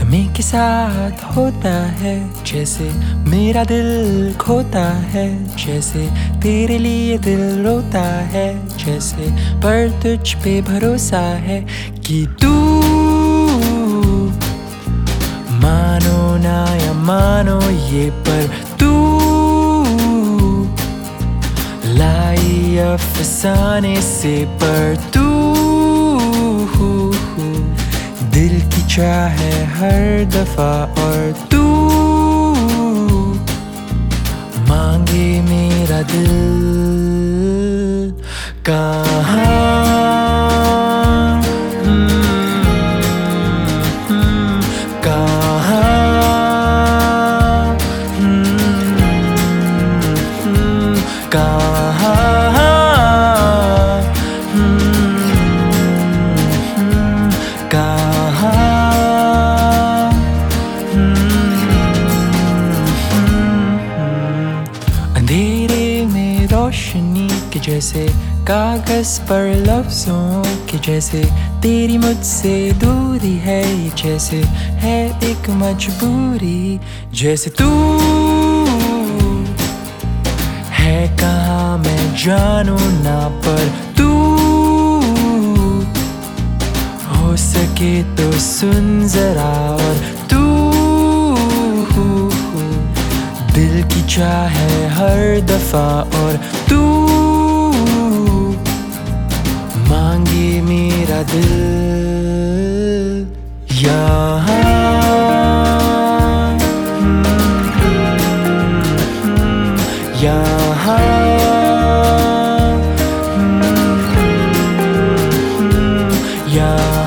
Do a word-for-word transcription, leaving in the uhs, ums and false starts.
समय के साथ होता है जैसे मेरा दिल खोता है, जैसे तेरे लिए दिल रोता है, जैसे पर तुझ पे भरोसा है कि तू मानो ना या मानो ये, पर तू लाई अफसाने से, पर तू दिल की चाहे हर दफा, और तू मांगे मेरा दिल कहाँ। अंधेरे में रोशनी के जैसे, कागज पर लफ्जों के जैसे, तेरी मुझसे दूरी है ये जैसे है एक मजबूरी, जैसे तू है कहाँ मैं जानू ना, पर तू हो सके तो सुन जरा, और तू दिल की चाहे हर दफा, और तू मांगे मेरा दिल यहाँ। यहाँ यहाँ